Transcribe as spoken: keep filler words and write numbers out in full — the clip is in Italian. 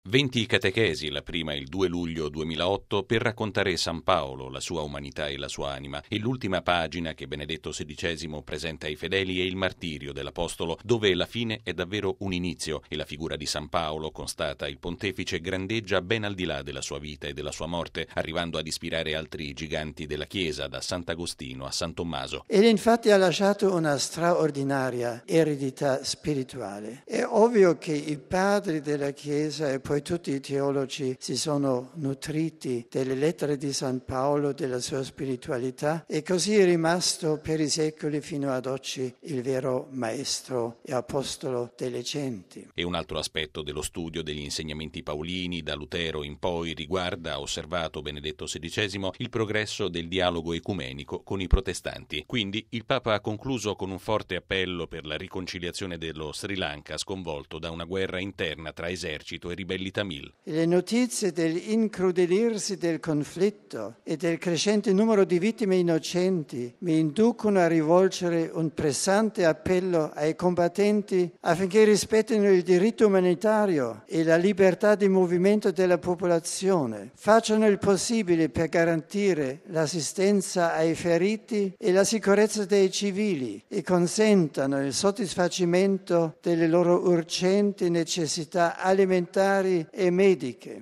venti catechesi, la prima il due luglio duemilaotto, per raccontare San Paolo, la sua umanità e la sua anima, e l'ultima pagina che Benedetto sedicesimo presenta ai fedeli è il martirio dell'Apostolo, dove la fine è davvero un inizio e la figura di San Paolo, constata il pontefice, grandeggia ben al di là della sua vita e della sua morte, arrivando ad ispirare altri giganti della Chiesa, da Sant'Agostino a San Tommaso. Egli infatti ha lasciato una straordinaria eredità spirituale. È ovvio che i padri della Chiesa e poi tutti i teologi si sono nutriti delle lettere di San Paolo, della sua spiritualità, e così è rimasto per i secoli fino ad oggi il vero maestro e apostolo delle genti. E un altro aspetto dello studio degli insegnamenti paolini da Lutero in poi riguarda, ha osservato Benedetto sedicesimo, il progresso del dialogo ecumenico con i protestanti. Quindi il Papa ha concluso con un forte appello per la riconciliazione dello Sri Lanka, sconvolto da una guerra interna tra esercito e ribelli tamil. Le notizie dell'incrudelirsi del conflitto e del crescente numero di vittime innocenti mi inducono a rivolgere un pressante appello ai combattenti affinché rispettino il diritto umanitario e la libertà di movimento della popolazione, facciano il possibile per garantire l'assistenza ai feriti e la sicurezza dei civili e consentano il soddisfacimento delle loro urgenti necessità alimentari e mediche.